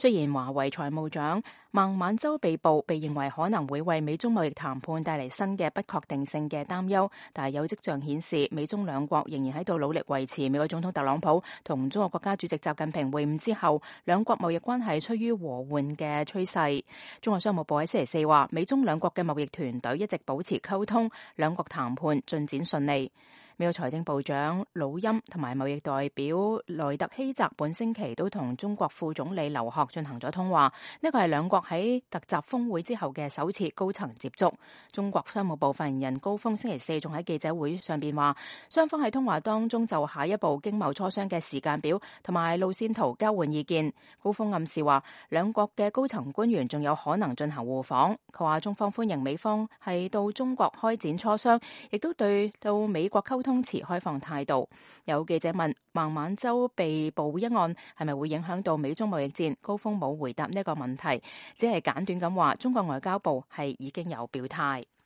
雖然華為財務長孟晚舟被捕，被認為可能會為美中貿易談判帶嚟新嘅不確定性嘅擔憂，但係有跡象顯示美中兩國仍然喺度努力維持美國總統特朗普同中國國家主席習近平會晤之後，兩國貿易關係趨於和緩嘅趨勢。中國商務部喺星期四話，美中兩國嘅貿易團隊一直保持溝通，兩國談判進展順利。美國財政部長魯欽同埋貿易代表萊特希澤本星期都同中國副總理劉鶴進行咗通話，呢個係兩國喺特集峰會之後嘅首次高層接觸。中國商務部發言人高峰星期四仲喺記者會上邊話，雙方喺通話當中就下一步經貿磋商嘅時間表同埋路線圖交換意見。高峰暗示話，兩國嘅高層官員仲有可能進行互訪。佢話中方歡迎美方係到中國開展磋商，亦都對到美國溝通持開放態度。有記者問孟晚舟被捕一案係咪會影響到美中貿易戰？高峰冇回答呢個問題，只係簡短咁話中國外交部係已經有表態。